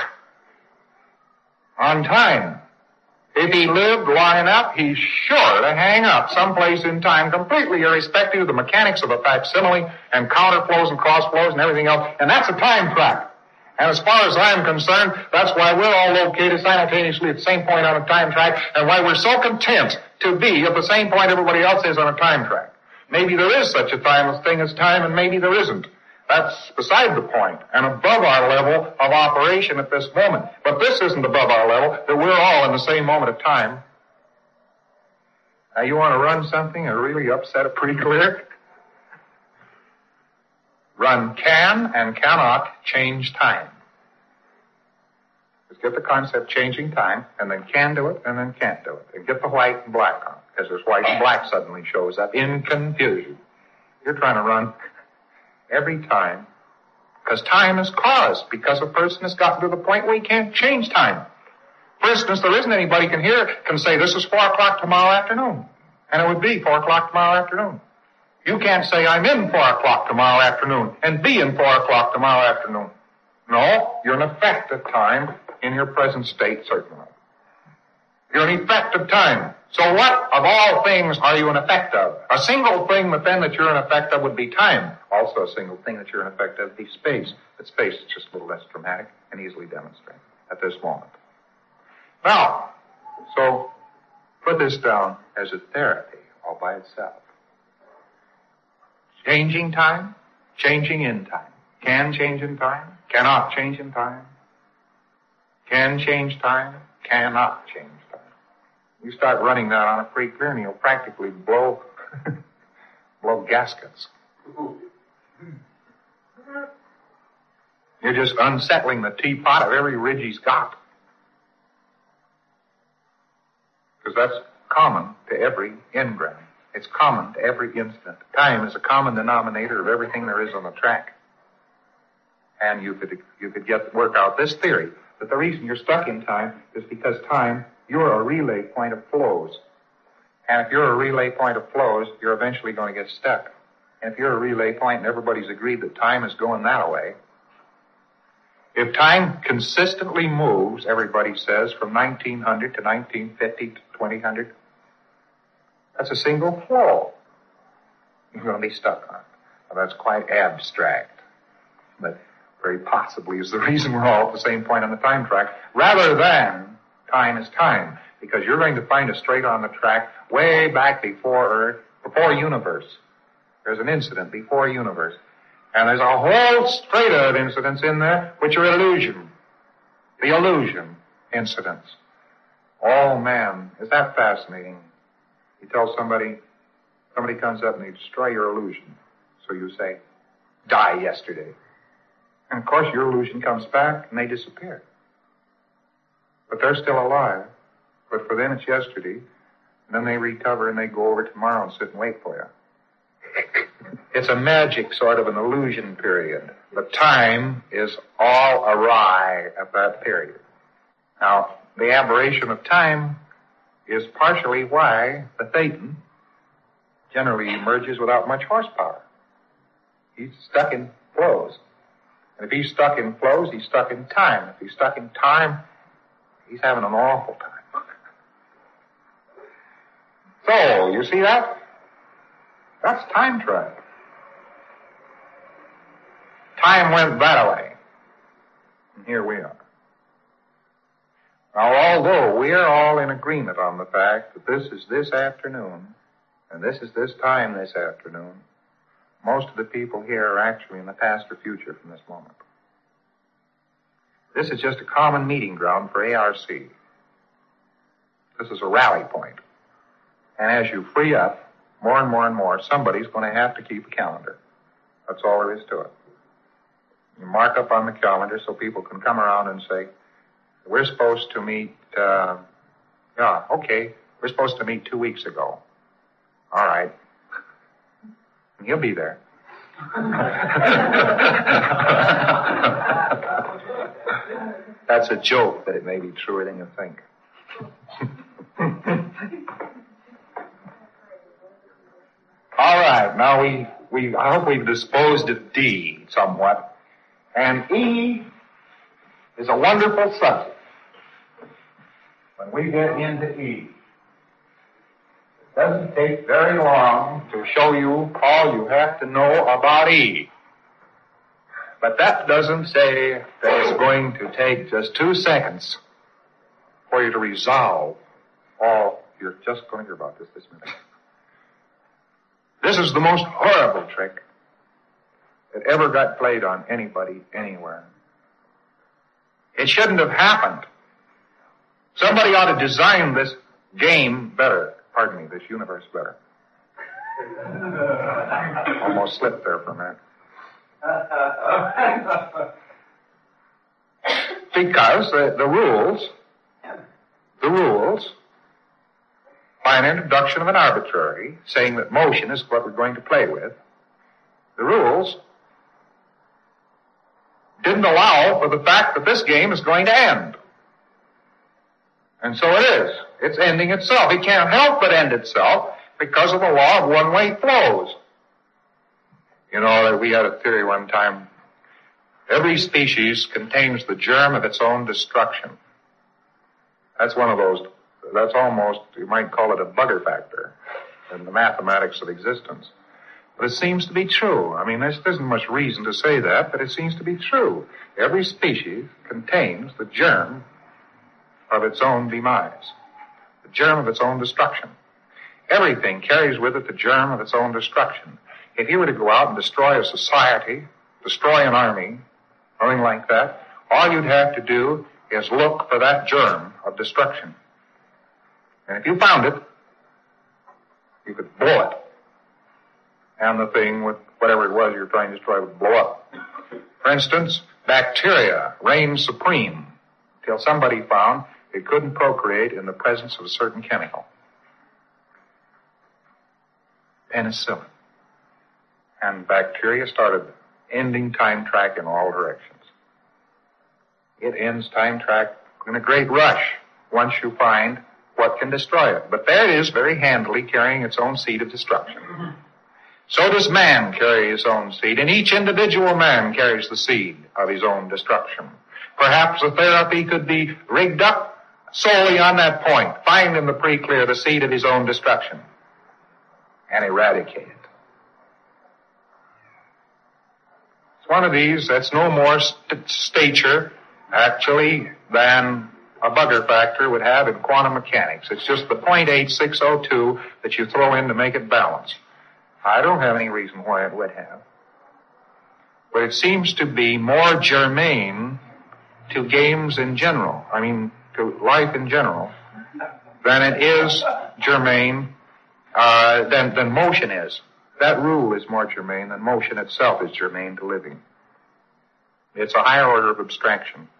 on time? If he lived long enough, he's sure to hang up someplace in time, completely irrespective of the mechanics of a facsimile and counterflows and crossflows and everything else. And that's a time track. And as far as I'm concerned, that's why we're all located simultaneously at the same point on a time track, and why we're so content to be at the same point everybody else is on a time track. Maybe there is such a timeless thing as time, and maybe there isn't. That's beside the point, and above our level of operation at this moment. But this isn't above our level, that we're all in the same moment of time. Now, you want to run something or really upset it pretty clear? Run can and cannot change time. Just get the concept changing time, and then can do it, and then can't do it. And get the white and black on it, because this white and black suddenly shows up in confusion. You're trying to run every time, because time is caused, because a person has gotten to the point where he can't change time. For instance, there isn't anybody can hear, can say, this is four o'clock tomorrow afternoon. And it would be four o'clock tomorrow afternoon. You can't say, I'm in four o'clock tomorrow afternoon, and be in four o'clock tomorrow afternoon. No, you're an effect of time in your present state, certainly. You're an effect of time. So what, of all things, are you an effect of? A single thing, but then that you're an effect of would be time. Also a single thing that you're an effect of would be space. But space is just a little less dramatic and easily demonstrated at this moment. Now, so put this down as a therapy all by itself. Changing time, changing in time. Can change in time, cannot change in time. Can change time, cannot change time. You start running that on a free clear and you'll practically blow, blow gaskets. You're just unsettling the teapot of every ridge he's got. Because that's common to every engram. It's common to every instant. Time is a common denominator of everything there is on the track. And you could you could get work out this theory that the reason you're stuck in time is because time, you're a relay point of flows. And if you're a relay point of flows, you're eventually going to get stuck. And if you're a relay point and everybody's agreed that time is going that way, if time consistently moves, everybody says, from nineteen hundred to nineteen fifty to twenty hundred, that's a single flow. You're going to be stuck on it. Well, that's quite abstract. But very possibly is the reason we're all at the same point on the time track, rather than time is time. Because you're going to find us straight on the track way back before Earth, before universe. There's an incident before universe. And there's a whole straight of incidents in there which are illusion. The illusion incidents. Oh, man, is that fascinating? You tell somebody, somebody comes up and they destroy your illusion. So you say, die yesterday. And of course your illusion comes back and they disappear. But they're still alive. But for them it's yesterday. And then they recover and they go over tomorrow and sit and wait for you. It's a magic sort of an illusion period. The time is all awry at that period. Now, the aberration of time is partially why the Thetan generally emerges without much horsepower. He's stuck in flows. And if he's stuck in flows, he's stuck in time. If he's stuck in time, he's having an awful time. So, you see that? That's time travel. Time went that way. And here we are. Now, although we are all in agreement on the fact that this is this afternoon, and this is this time this afternoon, most of the people here are actually in the past or future from this moment. This is just a common meeting ground for A R C. This is a rally point. And as you free up more and more and more, somebody's going to have to keep a calendar. That's all there is to it. You mark up on the calendar so people can come around and say, we're supposed to meet, uh, yeah, okay, we're supposed to meet two weeks ago. All right. And he'll be there. That's a joke, but it may be truer than you think. All right, now we, we, I hope we've disposed of D somewhat. And E is a wonderful subject. When we get into E, it doesn't take very long to show you all you have to know about E. But that doesn't say that it's going to take just two seconds for you to resolve all you're just going to hear about this this minute. This is the most horrible trick that ever got played on anybody anywhere. It shouldn't have happened. Somebody ought to design this game better. Pardon me, this universe better. Almost slipped there for a minute. Because the, the rules, the rules, by an introduction of an arbitrary, saying that motion is what we're going to play with, the rules didn't allow for the fact that this game is going to end. And so it is. It's ending itself. It can't help but end itself because of the law of one-way flows. You know, we had a theory one time. Every species contains the germ of its own destruction. That's one of those, that's almost, you might call it a bugger factor in the mathematics of existence. But it seems to be true. I mean, there isn't much reason to say that, but it seems to be true. Every species contains the germ of its own demise, the germ of its own destruction. Everything carries with it the germ of its own destruction. If you were to go out and destroy a society, destroy an army, something like that, all you'd have to do is look for that germ of destruction. And if you found it, you could blow it. And the thing, with whatever it was you were trying to destroy, would blow up. For instance, bacteria reigned supreme until somebody found it couldn't procreate in the presence of a certain chemical. Penicillin. And bacteria started ending time track in all directions. It ends time track in a great rush once you find what can destroy it. But there it is, very handily carrying its own seed of destruction. So does man carry his own seed, and each individual man carries the seed of his own destruction. Perhaps a therapy could be rigged up solely on that point. Find in the pre-clear the seed of his own destruction and eradicate it. It's one of these that's no more st- stature, actually, than a bugger factor would have in quantum mechanics. It's just the point eight six oh two that you throw in to make it balance. I don't have any reason why it would have. But it seems to be more germane to games in general, I mean, to life in general, than it is germane, uh, than, than motion is. That rule is more germane than motion itself is germane to living. It's a higher order of abstraction.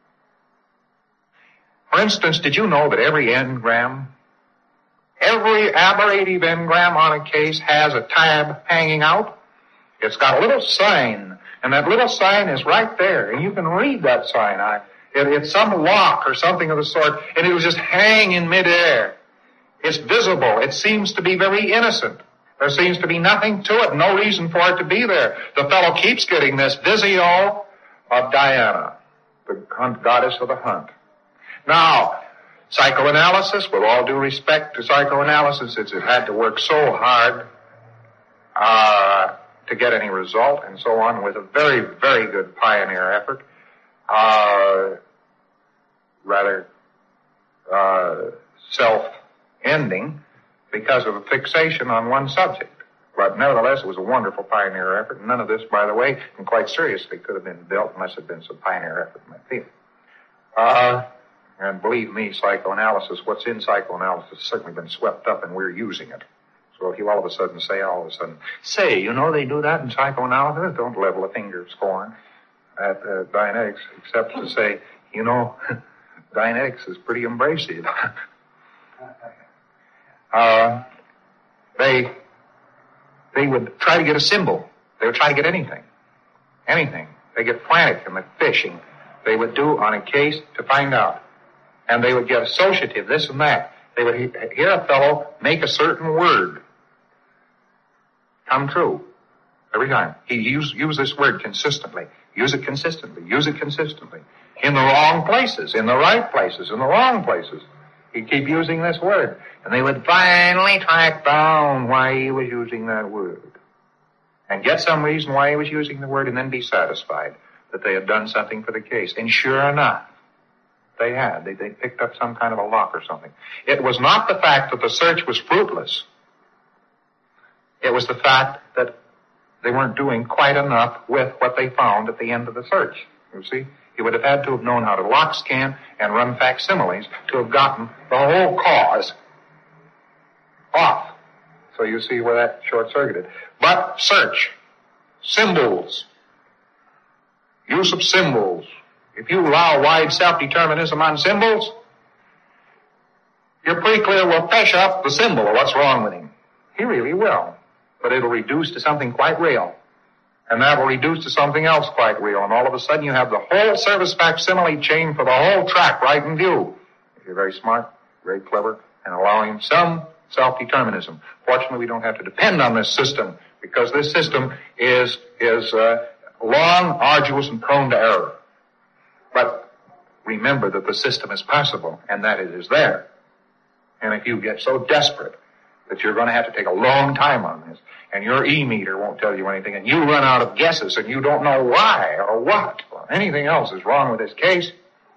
For instance, did you know that every engram, every aberrative engram on a case has a tab hanging out? It's got a little sign, and that little sign is right there, and you can read that sign. I, it, it's some lock or something of the sort, and it will just hang in midair. It's visible. It seems to be very innocent. There seems to be nothing to it, no reason for it to be there. The fellow keeps getting this Visio of Diana, the goddess of the hunt. Now, psychoanalysis, with all due respect to psychoanalysis, it's, it had to work so hard uh, to get any result and so on, with a very, very good pioneer effort, uh, rather uh, self-ending because of a fixation on one subject. But nevertheless, it was a wonderful pioneer effort. None of this, by the way, and quite seriously, could have been built unless it had been some pioneer effort in that field. Uh, and believe me, psychoanalysis, what's in psychoanalysis has certainly been swept up and we're using it. So if you all of a sudden say, all of a sudden, say, you know, they do that in psychoanalysis, don't level a finger of scorn at uh, Dianetics, except to say, you know, Dianetics is pretty abrasive. uh, they, they would try to get a symbol. They would try to get anything. Anything. They get frantic in the fishing. They would do on a case to find out. And they would get associative, this and that. They would he- hear a fellow make a certain word come true every time. He use, use this word consistently. Use it consistently. Use it consistently. In the wrong places, in the right places, in the wrong places. He'd keep using this word. And they would finally track down why he was using that word. And get some reason why he was using the word and then be satisfied that they had done something for the case. And sure enough, they had. They, they picked up some kind of a lock or something. It was not the fact that the search was fruitless. It was the fact that they weren't doing quite enough with what they found at the end of the search. You see? He would have had to have known how to lock scan and run facsimiles to have gotten the whole cause off. So you see where that short-circuited. But search. Symbols. Use of symbols. If you allow wide self-determinism on symbols, your pre-clear will fish up the symbol of what's wrong with him. He really will. But it'll reduce to something quite real. And that will reduce to something else quite real. And all of a sudden you have the whole service facsimile chain for the whole track right in view. If you're very smart, very clever, and allowing some self-determinism. Fortunately, we don't have to depend on this system because this system is, is, uh, long, arduous, and prone to error. But remember that the system is possible and that it is there. And if you get so desperate that you're going to have to take a long time on this, and your E-meter won't tell you anything, and you run out of guesses, and you don't know why or what or anything else is wrong with this case,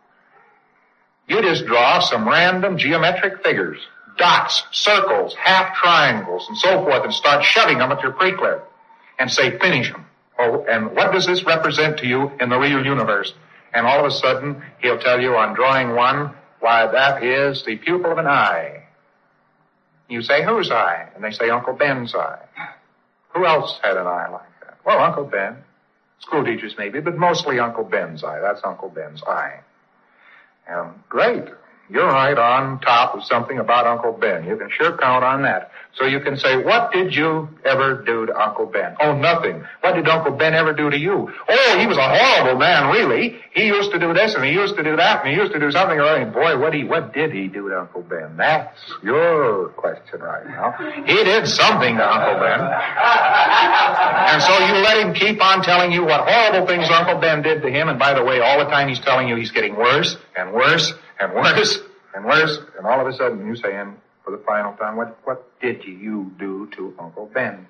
you just draw some random geometric figures, dots, circles, half triangles, and so forth, and start shoving them at your pre-clear, and say, finish them. Oh, and what does this represent to you in the real universe? And all of a sudden, he'll tell you on drawing one, why, that is the pupil of an eye. You say, whose eye? And they say, Uncle Ben's eye. Who else had an eye like that? Well, Uncle Ben. School teachers maybe, but mostly Uncle Ben's eye. That's Uncle Ben's eye. And great. You're right on top of something about Uncle Ben. You can sure count on that. So you can say, what did you ever do to Uncle Ben? Oh, nothing. What did Uncle Ben ever do to you? Oh, he was a horrible man, really. He used to do this and he used to do that and he used to do something or other. Boy, what, he, what did he do to Uncle Ben? That's your question right now. He did something to Uncle Ben. And so you let him keep on telling you what horrible things Uncle Ben did to him. And by the way, all the time he's telling you he's getting worse and worse and worse and worse. And all of a sudden you say, and for the final time, what, what did you do to Uncle Ben?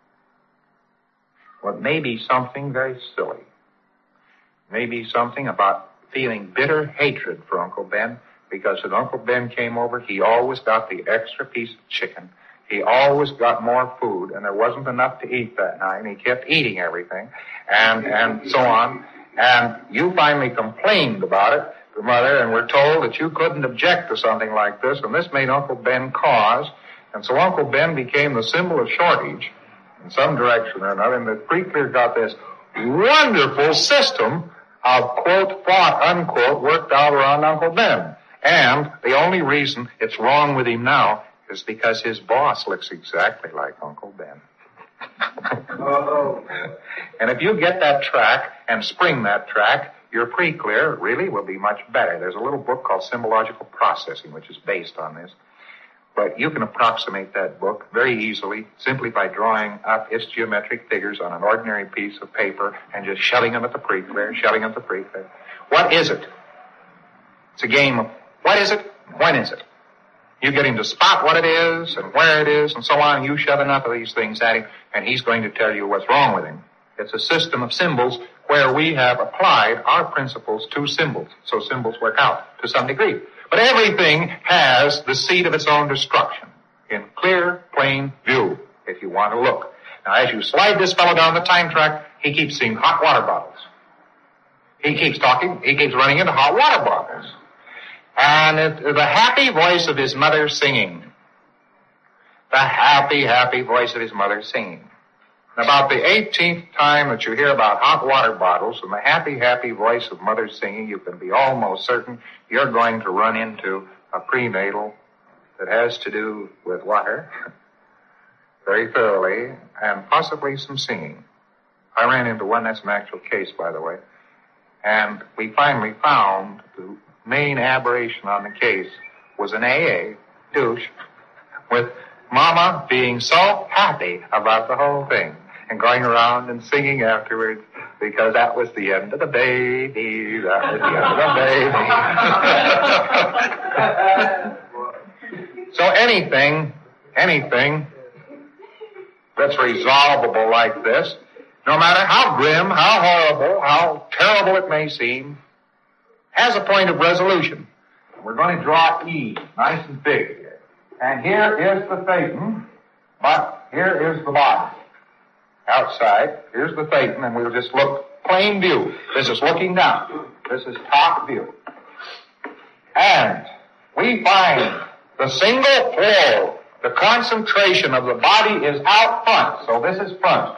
Well, it may be something very silly. Maybe something about feeling bitter hatred for Uncle Ben, because when Uncle Ben came over, he always got the extra piece of chicken. He always got more food, and there wasn't enough to eat that night, and he kept eating everything, and, and so on. And you finally complained about it to Mother, and were told that you couldn't object to something like this, and this made Uncle Ben cause. And so Uncle Ben became the symbol of shortage in some direction or another, and the pre-clear got this wonderful system of, quote, thought, unquote, worked out around Uncle Ben. And the only reason it's wrong with him now is because his boss looks exactly like Uncle Ben. Oh. And if you get that track and spring that track, your pre-clear really will be much better. There's a little book called Symbological Processing, which is based on this. But you can approximate that book very easily simply by drawing up its geometric figures on an ordinary piece of paper and just shoving them at the pre-clear, shoving them at the pre-clear. What is it? It's a game of what is it? When is it? You get him to spot what it is and where it is and so on, and you shove enough of these things at him, and he's going to tell you what's wrong with him. It's a system of symbols where we have applied our principles to symbols, so symbols work out to some degree. But everything has the seed of its own destruction in clear, plain view, if you want to look. Now, as you slide this fellow down the time track, he keeps seeing hot water bottles. He keeps talking, he keeps running into hot water bottles. And it, the happy voice of his mother singing. The happy, happy voice of his mother singing. About the eighteenth time that you hear about hot water bottles and the happy, happy voice of mother singing, you can be almost certain you're going to run into a prenatal that has to do with water very thoroughly and possibly some singing. I ran into one, that's an actual case, by the way, and we finally found the main aberration on the case was an A A douche with Mama being so happy about the whole thing and going around and singing afterwards because that was the end of the baby, that was the end of the baby. So anything, anything that's resolvable like this, no matter how grim, how horrible, how terrible it may seem, has a point of resolution. We're going to draw E, nice and big here. And here is the Phaeton, but here is the body. Outside, here's the Phaeton, and we'll just look plain view. This is looking down. This is top view. And we find the single flow, the concentration of the body is out front, so this is front.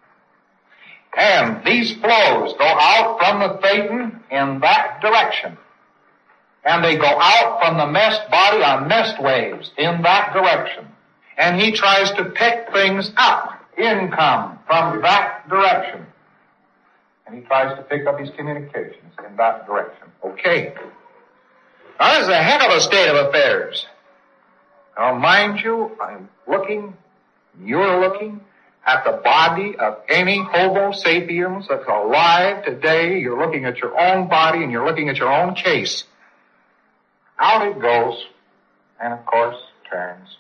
And these flows go out from the Phaeton in that direction. And they go out from the messed body on messed waves in that direction. And he tries to pick things up, income, from that direction. And he tries to pick up his communications in that direction. Okay. Now, this is a heck of a state of affairs. Now, mind you, I'm looking, you're looking, at the body of any Homo sapiens that's alive today. You're looking at your own body and you're looking at your own case. Out it goes, and of course, turns.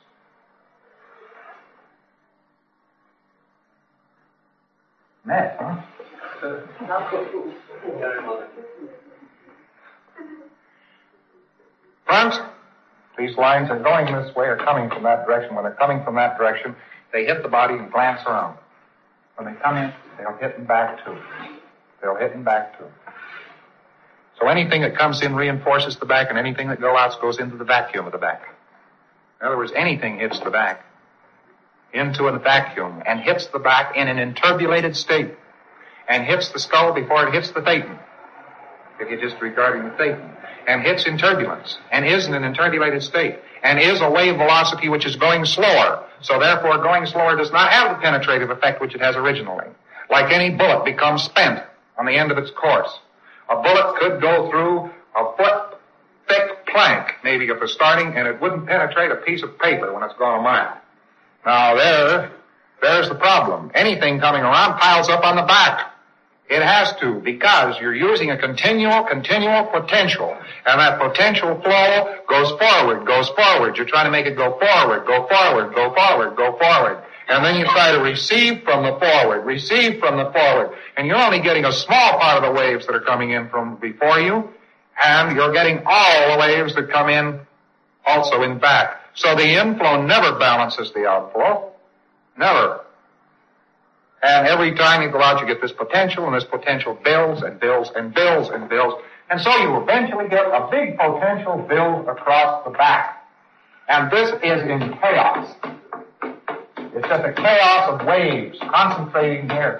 Mess, huh? Front, these lines are going this way or coming from that direction. When they're coming from that direction, they hit the body and glance around. When they come in, they'll hit and back too. They'll hit and back too. So anything that comes in reinforces the back, and anything that goes out goes into the vacuum of the back. In other words, anything hits the back into a vacuum and hits the back in an interbulated state and hits the skull before it hits the Phaeton, if you're just regarding the Phaeton, and hits in turbulence and is in an interbulated state and is a wave velocity which is going slower. So therefore, going slower does not have the penetrative effect which it has originally. Like any bullet becomes spent on the end of its course. A bullet could go through a foot thick plank, maybe if it's starting, and it wouldn't penetrate a piece of paper when it's gone a mile. Now there, there's the problem. Anything coming around piles up on the back. It has to, because you're using a continual, continual potential. And that potential flow goes forward, goes forward. You're trying to make it go forward, go forward, go forward, go forward. And then you try to receive from the forward, receive from the forward. And you're only getting a small part of the waves that are coming in from before you. And you're getting all the waves that come in also in back. So the inflow never balances the outflow. Never. And every time you go out, you get this potential, and this potential builds and builds and builds and builds. And so you eventually get a big potential build across the back. And this is in chaos. It's just a chaos of waves concentrating here.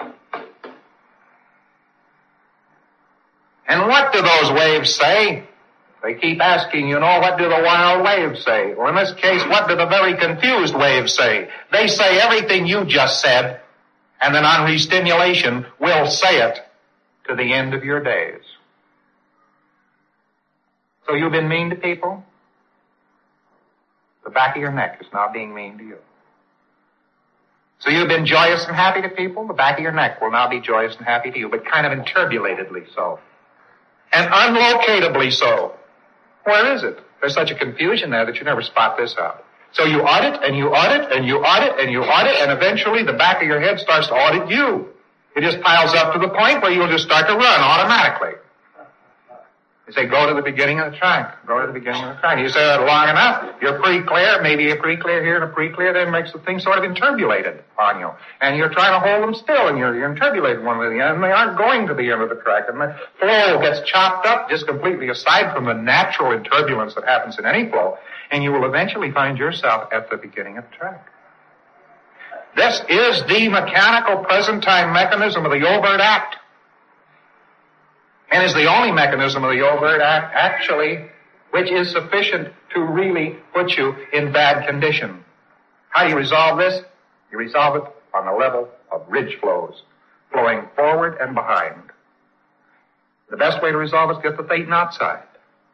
And what do those waves say? They keep asking, you know, what do the wild waves say? Or in this case, what do the very confused waves say? They say everything you just said, and then on restimulation, we'll say it to the end of your days. So you've been mean to people? The back of your neck is now being mean to you. So you've been joyous and happy to people? The back of your neck will now be joyous and happy to you, but kind of interbulatedly so. And unlocatably so. Where is it? There's such a confusion there that you never spot this out. So you audit, and you audit, and you audit, and you audit, and eventually the back of your head starts to audit you. It just piles up to the point where you'll just start to run automatically. You say, go to the beginning of the track. Go to the beginning of the track. You say that long enough, you're pretty clear. Maybe a pretty clear here and a pretty clear there makes the thing sort of inturbulated on you. And you're trying to hold them still, and you're, you're inturbulating one with the other, and they aren't going to the end of the track. And the flow gets chopped up just completely aside from the natural turbulence that happens in any flow, and you will eventually find yourself at the beginning of the track. This is the mechanical present-time mechanism of the overt act. And is the only mechanism of the overt act, actually, which is sufficient to really put you in bad condition. How do you resolve this? You resolve it on the level of ridge flows, flowing forward and behind. The best way to resolve it is get the Thetan outside.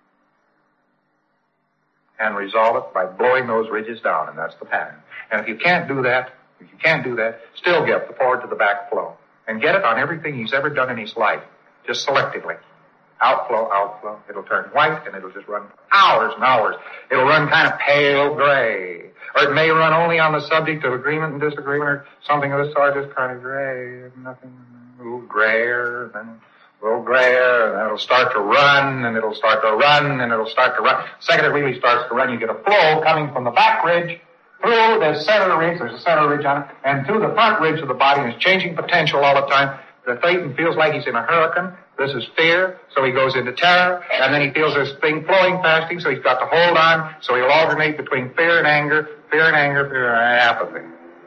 And resolve it by blowing those ridges down, and that's the pattern. And if you can't do that, if you can't do that, still get the forward to the back flow. And get it on everything he's ever done in his life. Just selectively. Outflow, outflow. It'll turn white and it'll just run hours and hours. It'll run kind of pale gray. Or it may run only on the subject of agreement and disagreement or something of the sort, just kind of gray and nothing, a little grayer, and then a little grayer, and then it'll start to run, and it'll start to run, and it'll start to run. The second it really starts to run, you get a flow coming from the back ridge through the center ridge, there's a center ridge on it, and through the front ridge of the body, and it's changing potential all the time. The Thetan feels like he's in a hurricane. This is fear, so he goes into terror, and then he feels this thing flowing past him, so he's got to hold on, so he'll alternate between fear and anger, fear and anger, fear and apathy.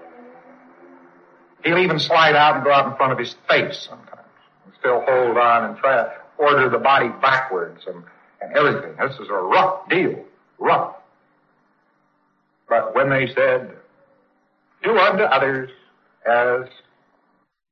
He'll even slide out and go out in front of his face sometimes, and still hold on and try to order the body backwards and, and everything. This is a rough deal, rough. But when they said, do unto others as